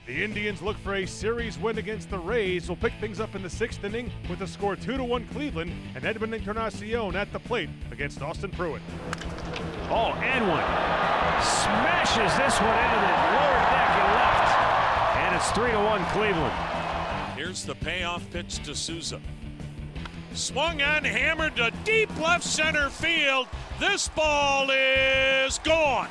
The Indians look for a series win against the Rays. Will pick things up in the 6th inning with a score 2-1 Cleveland, and Edwin Encarnacion at the plate against Austin Pruitt. Oh, and one. Smashes this one into the lower deck and left. And it's 3-1 Cleveland. Here's the payoff pitch to Souza. Swung on, hammered to deep left center field. This ball is gone.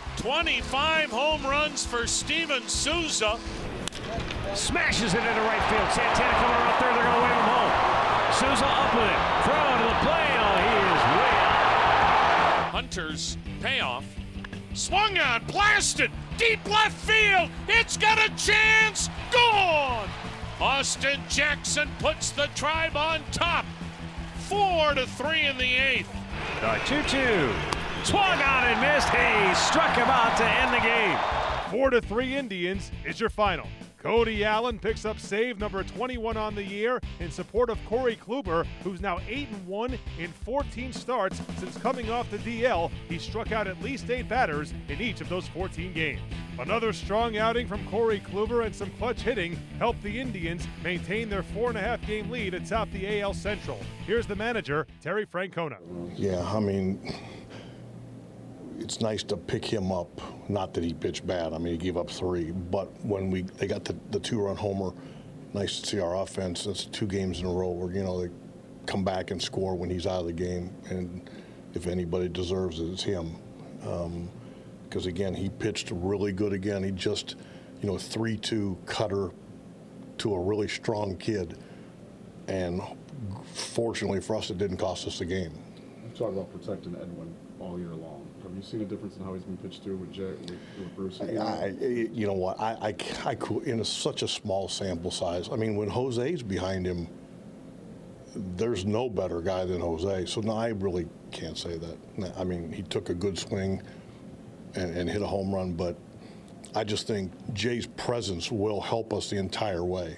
25 home runs for Steven Souza. Smashes it into right field. Santana coming around third. They're going to wave him home. Souza up with it. Throw to the plate. Oh, he is way out. Hunter's payoff. Swung on, blasted, deep left field. It's got a chance. Gone. Austin Jackson puts the Tribe on top. 4-3 in the 8th. The 2-2. Swung on and missed. He struck him out to end the game. 4-3 Indians is your final. Cody Allen picks up save number 21 on the year in support of Corey Kluber, who's now 8-1 in 14 starts since coming off the DL. He struck out at least 8 batters in each of those 14 games. Another strong outing from Corey Kluber and some clutch hitting helped the Indians maintain their 4.5-game lead atop the AL Central. Here's the manager, Terry Francona. Yeah, I mean, it's nice to pick him up. Not that he pitched bad. I mean, he gave up 3. But when they got the 2-run homer, nice to see our offense. That's 2 games in a row where, they come back and score when he's out of the game. And if anybody deserves it, it's him. Because, again, he pitched really good again. He just, 3-2 cutter to a really strong kid. And fortunately for us, it didn't cost us the game. You've talked about protecting Edwin all year long. Have you seen a difference in how he's been pitched to with Bruce? You know what? I could, in such a small sample size. I mean, when Jose's behind him, there's no better guy than Jose. So no, I really can't say that. I mean, he took a good swing and hit a home run, but I just think Jay's presence will help us the entire way.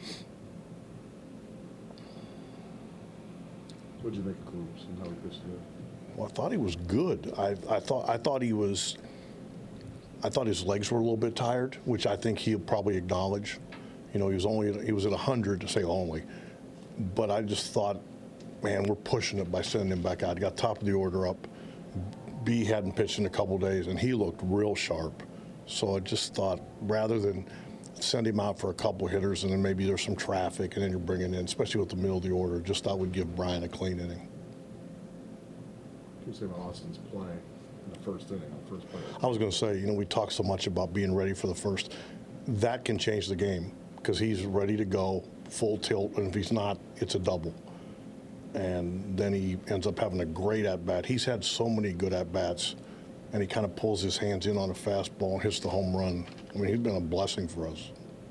What did you make of Kluber and how he pitched today? Well, I thought he was good. I thought his legs were a little bit tired, which I think he'll probably acknowledge. He was at 100 to say only, but I just thought, man, we're pushing it by sending him back out. He got top of the order up. B hadn't pitched in a couple days, and he looked real sharp. So I just thought, rather than send him out for a couple hitters and then maybe there's some traffic and then you're bringing in, especially with the middle of the order, just thought we'd give Brian a clean inning. What do you say about Austin's play in the first inning, first play? I was going to say, we talk so much about being ready for the first. That can change the game because he's ready to go full tilt, and if he's not, it's a double. And then he ends up having a great at-bat. He's had so many good at-bats, and he kind of pulls his hands in on a fastball and hits the home run. I mean, he's been a blessing for us.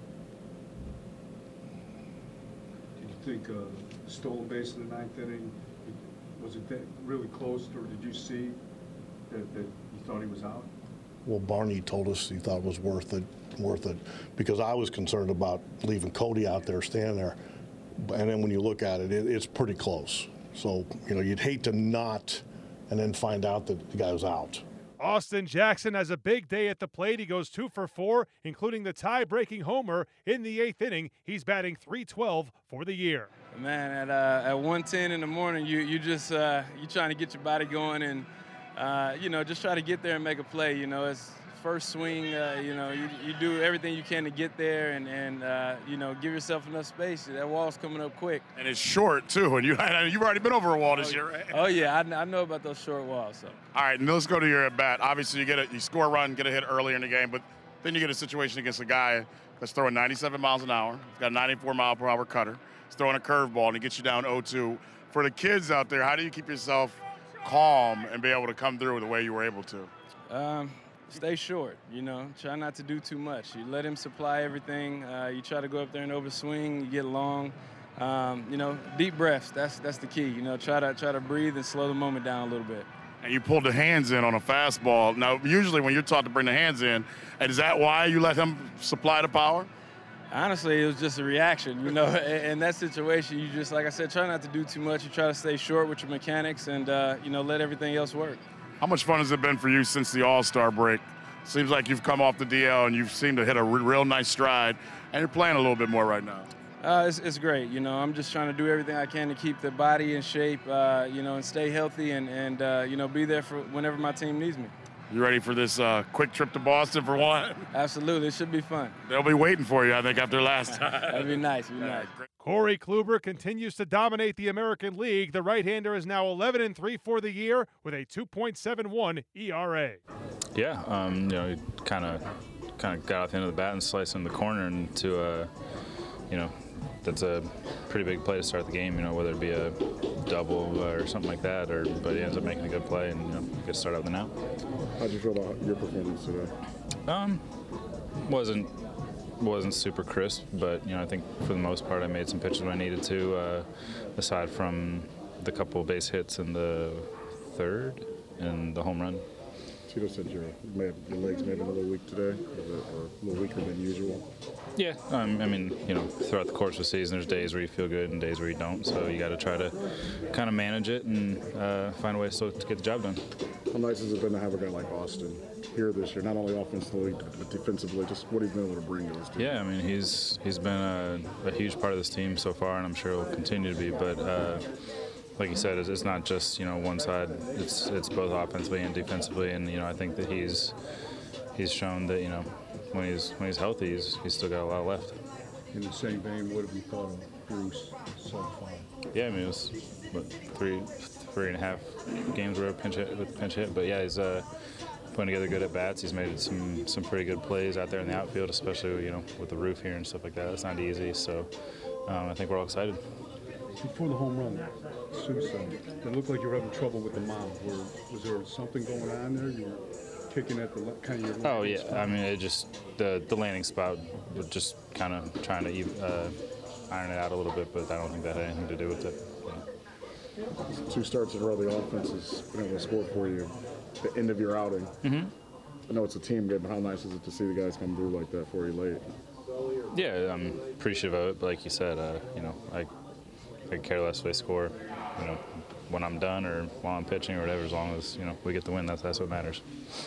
Did you think stolen base in the 9th inning, was it really close, or did you see that you thought he was out? Well, Barney told us he thought it was worth it, because I was concerned about leaving Cody out there, standing there. And then when you look at it, it's pretty close. So, you'd hate to not and then find out that the guy was out. Austin Jackson has a big day at the plate. He goes 2 for 4, including the tie-breaking homer in the 8th inning. He's batting .312 for the year. Man, at 1:10 in the morning, you just you trying to get your body going and just try to get there and make a play. It's first swing. You do everything you can to get there and give yourself enough space. That wall's coming up quick. And it's short too. And you've already been over a wall this year, right? Oh yeah, I know about those short walls. So. All right, and let's go to your at bat. Obviously, you score a run, get a hit earlier in the game, but then you get a situation against a guy that's throwing 97 miles an hour. He's got a 94-mile-per-hour cutter. He's throwing a curveball, and he gets you down 0-2. For the kids out there, how do you keep yourself calm and be able to come through the way you were able to? Stay short, try not to do too much. You let him supply everything. You try to go up there and overswing, you get long. Deep breaths, that's the key. Try to breathe and slow the moment down a little bit. And you pulled the hands in on a fastball. Now, usually when you're taught to bring the hands in, and is that why you let him supply the power? Honestly, it was just a reaction. In that situation, you just, like I said, try not to do too much. You try to stay short with your mechanics and, let everything else work. How much fun has it been for you since the All-Star break Seems like you've come off the DL and you've seemed to hit a real nice stride, and you're playing a little bit more right now. It's great. You know, I'm just trying to do everything I can to keep the body in shape, you know, and stay healthy and you know, be there for whenever my team needs me. You ready for this quick trip to Boston for one? Absolutely. It should be fun. They'll be waiting for you, I think, after last time. That'd be nice. Nice. Corey Kluber continues to dominate the American League. The right-hander is now 11-3 for the year with a 2.71 ERA. Yeah, you know, he kind of got off the end of the bat and sliced in the corner into you know, that's a pretty big play to start the game, you know, whether it be a double or something like that, but he ends up making a good play and, you know, good start out the now. How'd you feel about your performance today? Wasn't super crisp, but, you know, I think for the most part I made some pitches when I needed to, aside from the couple base hits in the third and the home run. Tito said your legs may have been a little weak today, or a little weaker than usual. Yeah, I mean, you know, throughout the course of the season, there's days where you feel good and days where you don't. So you got to try to kind of manage it and find ways to get the job done. How nice has it been to have a guy like Austin here this year, not only offensively but defensively? Just what he's been able to bring to this team. Yeah, I mean, he's been a huge part of this team so far, and I'm sure he'll continue to be. But like you said, it's not just, you know, one side. It's both offensively and defensively, and, you know, I think that he's shown that, you know, when he's healthy, he's still got a lot left. In the same vein, what have you thought of Bruce so far? Yeah, I mean, it was what, three and a half games where pinch hit, but yeah, he's putting together good at bats. He's made some pretty good plays out there in the outfield, especially, you know, with the roof here and stuff like that. It's not easy, so I think we're all excited. Before the home run, Sousa, it looked like you were having trouble with the mound. Was there something going on there? You were kicking at the kind of your landing spot? I mean, it just the landing spot was just kind of trying to iron it out a little bit, but I don't think that had anything to do with it. Yeah. 2 starts in a row, the offense has been able to score for you at the end of your outing. Mm-hmm. I know it's a team game, but how nice is it to see the guys come through like that for you late? Yeah, I'm appreciative of it, but like you said, you know, I care less if they score, you know, when I'm done or while I'm pitching or whatever, as long as, you know, we get the win. That's what matters.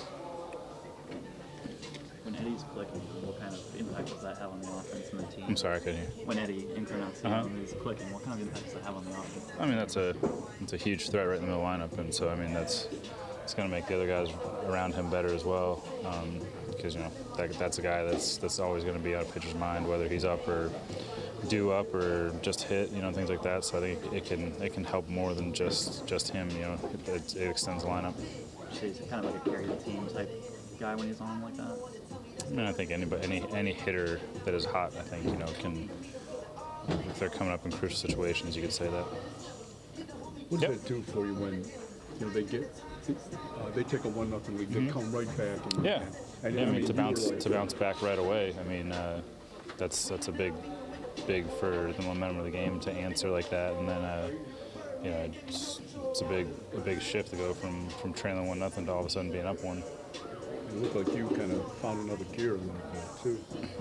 When Eddie's clicking, what kind of impact does that have on the offense and the team? I'm sorry, I couldn't hear. When Eddie Encarnacion is clicking, what kind of impact does that have on the offense? I mean, it's a huge threat right in the middle of the lineup, and so, I mean, it's going to make the other guys around him better as well, because, you know, that's a guy that's always going to be on a pitcher's mind, whether he's up or due up or just hit, you know, things like that. So I think it can help more than just him, you know. It extends the lineup. So he's kind of like a carry the team type guy when he's on like that? I mean, I think any hitter that is hot, I think, you know, can, if they're coming up in crucial situations, you could say that. What does that do for you when, you know, they take a 1-0 lead, they come right back? And, yeah. I mean, to bounce back right away. I mean, that's a big for the momentum of the game to answer like that, and then you know, it's a big shift to go from trailing 1-0 to all of a sudden being up 1. It looked like you kind of found another gear a little bit too.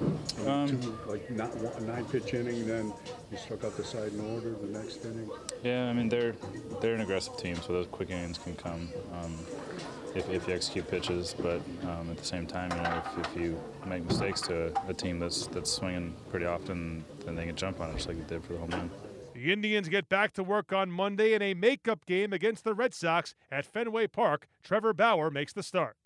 9-pitch inning, then you struck out the side in order the next inning. Yeah, I mean they're an aggressive team, so those quick innings can come if you execute pitches. But at the same time, you know, if you make mistakes to a team that's swinging pretty often, then they can jump on it just like they did for the home run. The Indians get back to work on Monday in a makeup game against the Red Sox at Fenway Park. Trevor Bauer makes the start.